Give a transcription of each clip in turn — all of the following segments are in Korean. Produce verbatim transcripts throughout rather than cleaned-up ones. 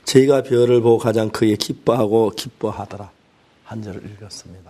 저희가 별을 보고 가장 크게 기뻐하고 기뻐하더라 한 절을 읽었습니다.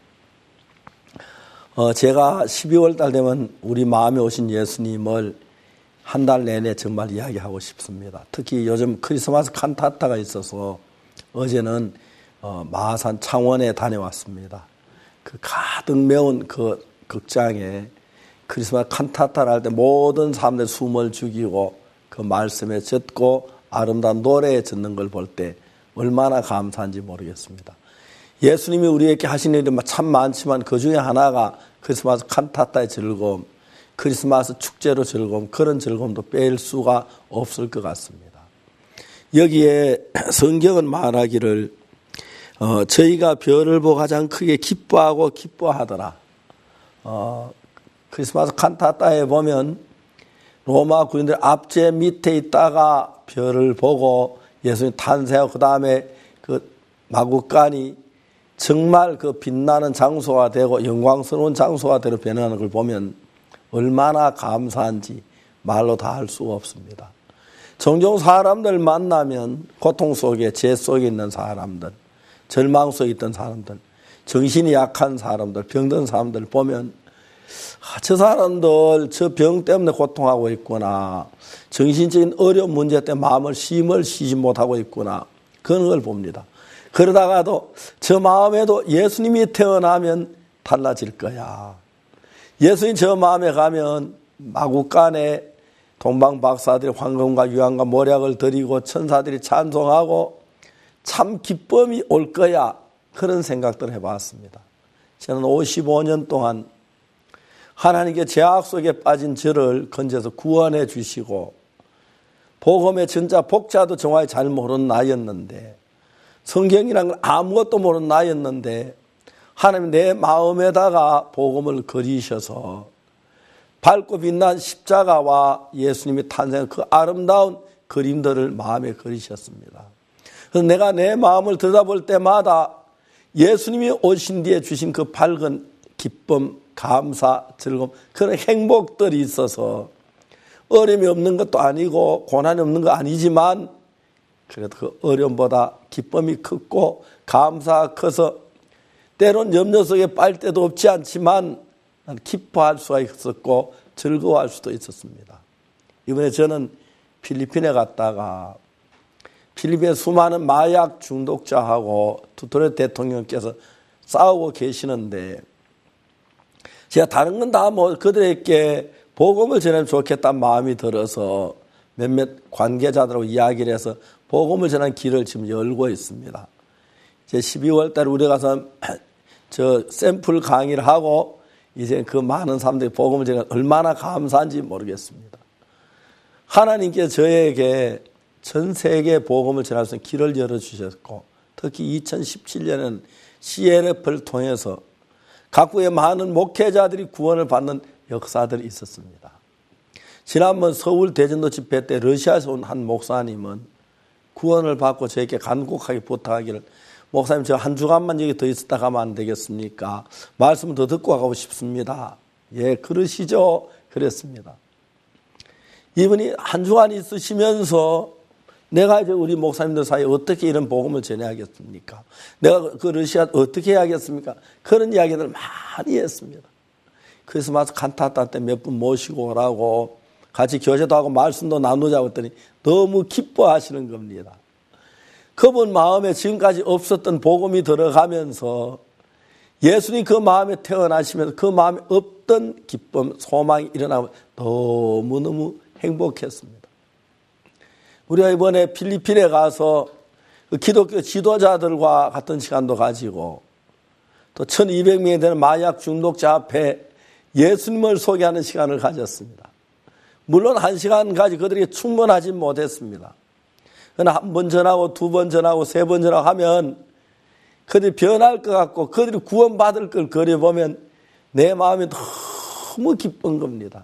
어, 제가 십이월 달 되면 우리 마음에 오신 예수님을 한 달 내내 정말 이야기하고 싶습니다. 특히 요즘 크리스마스 칸타타가 있어서 어제는 어, 마하산 창원에 다녀왔습니다. 그 가득 메운 그 극장에 크리스마스 칸타타를 할 때 모든 사람들 숨을 죽이고 그 말씀에 젖고 아름다운 노래에 젖는 걸 볼 때 얼마나 감사한지 모르겠습니다. 예수님이 우리에게 하신 일이 참 많지만 그 중에 하나가 크리스마스 칸타타의 즐거움, 크리스마스 축제로 즐거움, 그런 즐거움도 뺄 수가 없을 것 같습니다. 여기에 성경은 말하기를 어, 저희가 별을 보고 가장 크게 기뻐하고 기뻐하더라. 어, 크리스마스 칸타타에 보면 로마 군인들 앞제 밑에 있다가 별을 보고 예수님 탄생하고 그 다음에 그 마구간이 정말 그 빛나는 장소가 되고 영광스러운 장소가 되어 변하는 걸 보면 얼마나 감사한지 말로 다 할 수가 없습니다. 종종 사람들 만나면 고통 속에 죄 속에 있는 사람들, 절망 속에 있던 사람들, 정신이 약한 사람들, 병든 사람들 보면 아, 저 사람들 저 병 때문에 고통하고 있구나. 정신적인 어려운 문제 때문에 마음을 힘을 쉬지 못하고 있구나. 그런 걸 봅니다. 그러다가도 저 마음에도 예수님이 태어나면 달라질 거야. 예수님 저 마음에 가면 마구간에 동방박사들이 황금과 유황과 모략을 드리고 천사들이 찬송하고 참 기쁨이 올 거야. 그런 생각들을 해봤습니다. 저는 오십오 년 동안 하나님께 죄악 속에 빠진 저를 건져서 구원해 주시고 복음의 전자 복자도 정확히 잘 모르는 나였는데 성경이란 걸 아무것도 모르는 나였는데 하나님 내 마음에다가 복음을 그리셔서 밝고 빛난 십자가와 예수님이 탄생한 그 아름다운 그림들을 마음에 그리셨습니다. 그래서 내가 내 마음을 들여다볼 때마다 예수님이 오신 뒤에 주신 그 밝은 기쁨, 감사, 즐거움, 그런 행복들이 있어서 어려움이 없는 것도 아니고 고난이 없는 거 아니지만 그래도 그 어려움보다 기쁨이 크고 감사가 커서 때론 염려 속에 빠질 때도 없지 않지만 기뻐할 수가 있었고 즐거워할 수도 있었습니다. 이번에 저는 필리핀에 갔다가 필리핀에 수많은 마약 중독자하고 두테르테 대통령께서 싸우고 계시는데 제가 다른 건 다 뭐 그들에게 복음을 전하면 좋겠다는 마음이 들어서 몇몇 관계자들하고 이야기를 해서 복음을 전하는 길을 지금 열고 있습니다. 이제 십이월 달에 우리 가서 저 샘플 강의를 하고 이제 그 많은 사람들이 복음을 전하면 얼마나 감사한지 모르겠습니다. 하나님께 저에게 전 세계 복음을 전할 수 있는 길을 열어주셨고 특히 이천십칠 년에는 씨엘에프를 통해서 각국의 많은 목회자들이 구원을 받는 역사들이 있었습니다. 지난번 서울 대전도 집회 때 러시아에서 온 한 목사님은 구원을 받고 저에게 간곡하게 부탁하기를 목사님 저 한 주간만 여기 더 있었다 가면 안 되겠습니까? 말씀 더 듣고 가고 싶습니다. 예, 그러시죠. 그랬습니다. 이분이 한 주간 있으시면서 내가 이제 우리 목사님들 사이에 어떻게 이런 복음을 전해야겠습니까? 내가 그 러시아 어떻게 해야겠습니까? 그런 이야기들을 많이 했습니다. 크리스마스 칸타타 때 몇 분 모시고 오라고 같이 교제도 하고 말씀도 나누자고 했더니 너무 기뻐하시는 겁니다. 그분 마음에 지금까지 없었던 복음이 들어가면서 예수님 그 마음에 태어나시면서 그 마음에 없던 기쁨, 소망이 일어나면 너무너무 행복했습니다. 우리가 이번에 필리핀에 가서 그 기독교 지도자들과 같은 시간도 가지고 또 천이백 명이 되는 마약 중독자 앞에 예수님을 소개하는 시간을 가졌습니다. 물론 한 시간까지 그들에게 충분하지 못했습니다. 그러나 한 번 전하고 두 번 전하고 세 번 전하고 하면 그들이 변할 것 같고 그들이 구원받을 걸 그려보면 내 마음이 너무 기쁜 겁니다.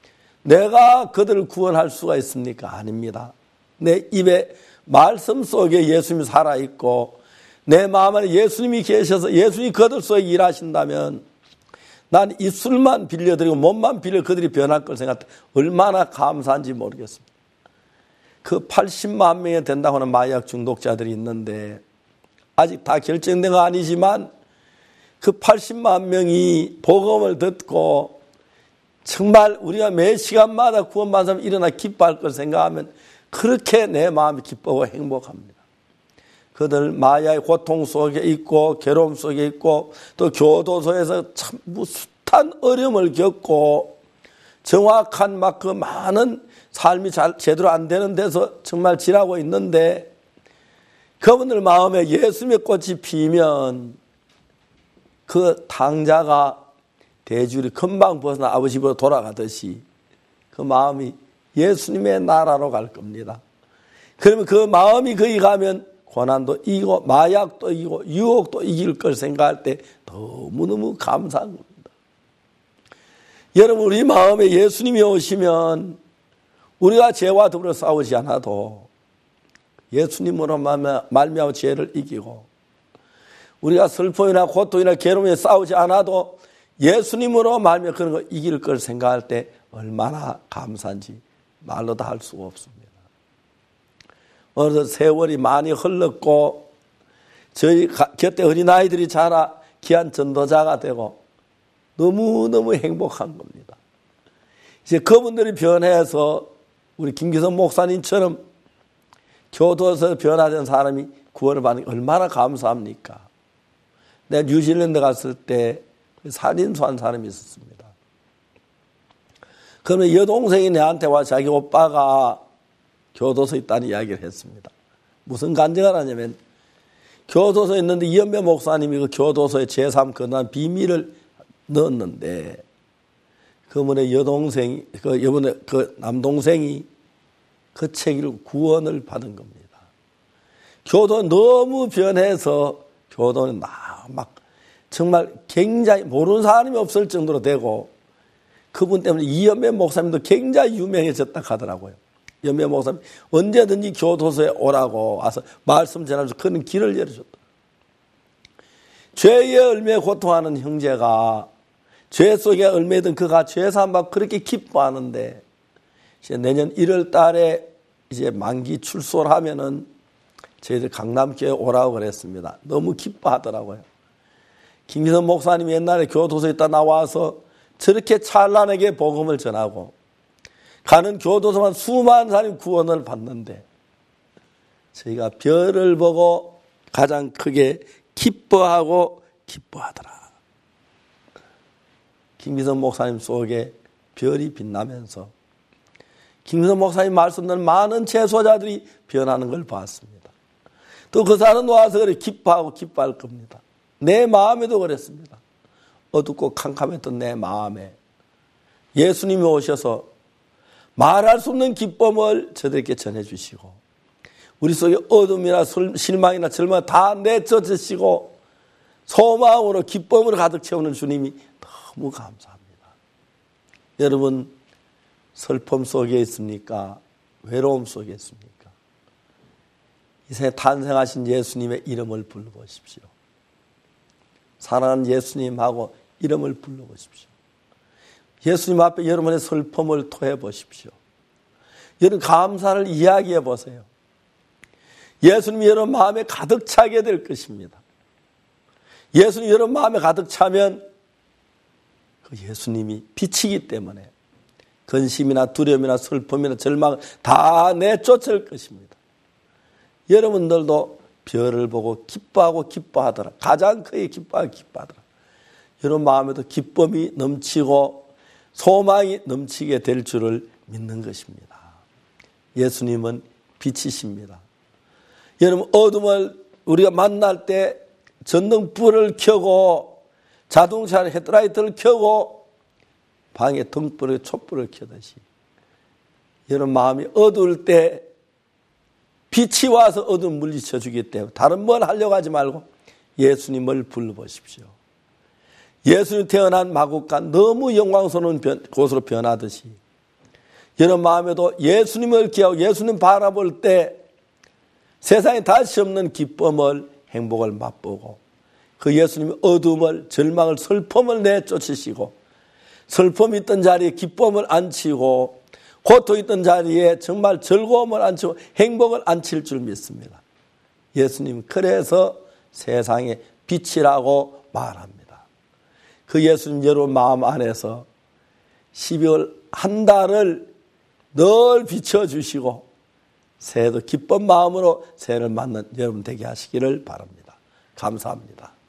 내가 그들을 구원할 수가 있습니까? 아닙니다. 내 입에 말씀 속에 예수님이 살아있고 내 마음 안에 예수님이 계셔서 예수님이 그들 속에 일하신다면 난 입술만 빌려드리고 몸만 빌려 그들이 변할 걸 생각해 얼마나 감사한지 모르겠습니다. 그 팔십만 명이 된다고 하는 마약 중독자들이 있는데 아직 다 결정된 건 아니지만 그 팔십만 명이 복음을 듣고 정말 우리가 매 시간마다 구원받은 사람이 일어나 기뻐할 걸 생각하면 그렇게 내 마음이 기뻐하고 행복합니다. 그들 마야의 고통 속에 있고 괴로움 속에 있고 또 교도소에서 참 숱한 어려움을 겪고 정확한 막 그 많은 삶이 잘 제대로 안 되는 데서 정말 지나고 있는데 그분들 마음에 예수님의 꽃이 피면 그 당자가 대줄이 금방 벗어나 아버지 집으로 돌아가듯이 그 마음이 예수님의 나라로 갈 겁니다. 그러면 그 마음이 거기 가면 고난도 이기고 마약도 이기고 유혹도 이길 걸 생각할 때 너무너무 감사한 겁니다. 여러분 우리 마음에 예수님이 오시면 우리가 죄와 더불어 싸우지 않아도 예수님으로 말미암아 죄를 이기고 우리가 슬픔이나 고통이나 괴로움에 싸우지 않아도 예수님으로 말미암아 그런 거 이길 걸 생각할 때 얼마나 감사한지 말로 다 할 수가 없습니다. 어느덧 세월이 많이 흘렀고 저희 곁에 어린아이들이 자라 귀한 전도자가 되고 너무너무 행복한 겁니다. 이제 그분들이 변해서 우리 김기성 목사님처럼 교도에서 변화된 사람이 구원을 받는 게 얼마나 감사합니까? 내가 뉴질랜드 갔을 때 살인수한 사람이 있었습니다. 그러면 여동생이 내한테 와 자기 오빠가 교도소에 있다는 이야기를 했습니다. 무슨 간증을 하냐면 교도소에 있는데 이현배 목사님이 그 교도소에 제삼 건한 비밀을 넣었는데 그분의 여동생이 그 이번에 그 남동생이 그 책을 구원을 받은 겁니다. 교도 너무 변해서 교도는 막 정말 굉장히 모르는 사람이 없을 정도로 되고 그분 때문에 이연배 목사님도 굉장히 유명해졌다 하더라고요. 연배 목사님 언제든지 교도소에 오라고 와서 말씀 전하면서 그런 길을 열어줬다. 죄의 얼매에 고통하는 형제가 죄 속에 얼매든 그가 죄사함받고 그렇게 기뻐하는데 이제 내년 일월 달에 이제 만기 출소를 하면은 저희들 강남교회 오라고 그랬습니다. 너무 기뻐하더라고요. 김기성 목사님이 옛날에 교도소에 있다 나와서 저렇게 찬란하게 복음을 전하고 가는 교도소만 수많은 사람이 구원을 받는데 저희가 별을 보고 가장 크게 기뻐하고 기뻐하더라. 김기성 목사님 속에 별이 빛나면서 김기성 목사님 말씀 듣는 많은 재소자들이 변하는 걸 봤습니다. 또 그 사람 와서 그래 기뻐하고 기뻐할 겁니다. 내 마음에도 그랬습니다. 어둡고 캄캄했던 내 마음에 예수님이 오셔서 말할 수 없는 기쁨을 저들에게 전해주시고 우리 속에 어둠이나 실망이나 절망 다 내쫓으시고 소망으로 기쁨으로 가득 채우는 주님이 너무 감사합니다. 여러분 슬픔 속에 있습니까? 외로움 속에 있습니까? 이 세상에 탄생하신 예수님의 이름을 불러보십시오. 사랑하는 예수님하고 이름을 불러보십시오. 예수님 앞에 여러분의 슬픔을 토해 보십시오. 여러분 감사를 이야기해 보세요. 예수님이 여러분 마음에 가득 차게 될 것입니다. 예수님이 여러분 마음에 가득 차면 그 예수님이 빛이기 때문에 근심이나 두려움이나 슬픔이나 절망 다 내쫓을 것입니다. 여러분들도 별을 보고 기뻐하고 기뻐하더라. 가장 크게 기뻐하고 기뻐하더라. 여러분 마음에도 기쁨이 넘치고 소망이 넘치게 될 줄을 믿는 것입니다. 예수님은 빛이십니다. 여러분 어둠을 우리가 만날 때 전등불을 켜고 자동차의 헤드라이트를 켜고 방에 등불에 촛불을 켜듯이 여러분 마음이 어두울 때 빛이 와서 어둠 물리쳐 주기 때문에 다른 뭘 하려고 하지 말고 예수님을 불러보십시오. 예수님 태어난 마국간 너무 영광스러운 곳으로 변하듯이 여러분 마음에도 예수님을 기하고 예수님 바라볼 때 세상에 다시 없는 기쁨을 행복을 맛보고 그 예수님의 어둠을 절망을 슬픔을 내쫓으시고 슬픔이 있던 자리에 기쁨을 앉히고 고통 있던 자리에 정말 즐거움을 안치고 행복을 안칠 줄 믿습니다. 예수님 그래서 세상의 빛이라고 말합니다. 그 예수님 여러분 마음 안에서 십이월 한 달을 늘 비춰주시고 새해도 기쁜 마음으로 새해를 맞는 여러분 되게 하시기를 바랍니다. 감사합니다.